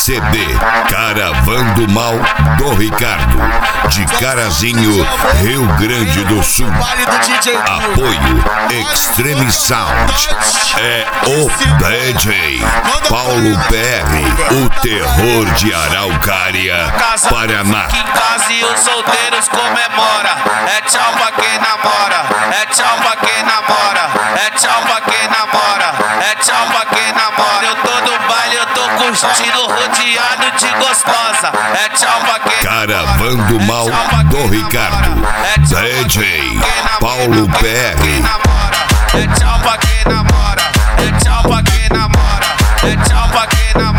CD Caravando Mal do Ricardo, de Carazinho, Rio Grande do Sul. Apoio Extreme Sound. É o DJ Paulo PR, o terror de Araucária, Paraná. Em casa e os solteiros comemora. É tchau pra quem namora. É tchau pra quem namora. É tchau pra quem namora. É tchau pra quem namora. Eu tô no baile, eu tô curtindo, rodeado de gostosa. É tchau pra quem Caravando Mal do Ricardo, DJ Paulo PR. É tchau pra quem namora. É tchau pra quem namora. É tchau pra quem namora.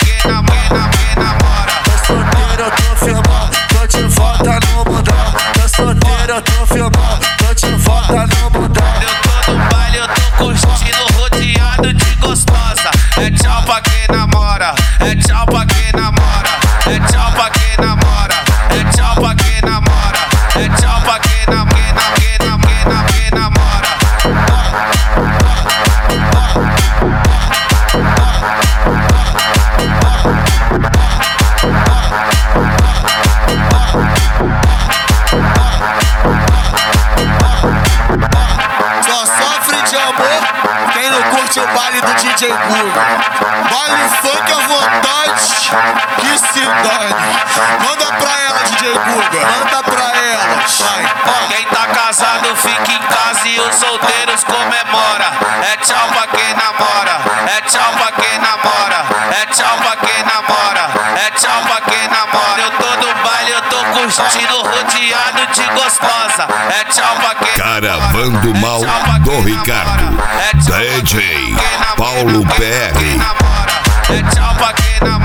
Tô solteiro, eu tô firmão, tô de volta no mundão. Tô solteiro, eu tô firmão, tô de volta no mundão. Eu tô no baile, eu tô curtindo, rodeado de gostosa. É tchau pra quem namora. É tchau pra quem namora. É tchau pra quem namora. É tchau pra quem namora. É tchau pra quem namora. Só sofre de amor quem não curte o baile do DJ Guga. Baile funk à vontade, que se dane. Manda pra ela, DJ Guga, manda pra ela, vai. Quem tá casado fica em casa e os solteiros comemora. É tchau pra quem namora. É tchau pra quem namora. É tchau pra quem namora. É tchau pra quem namora. Eu tô no baile, eu tô curtindo, rodeado de gostosa. É tchau pra quem Caravando Mal do Ricardo, DJ Paulo PR. namora. É tchau pra quem namora.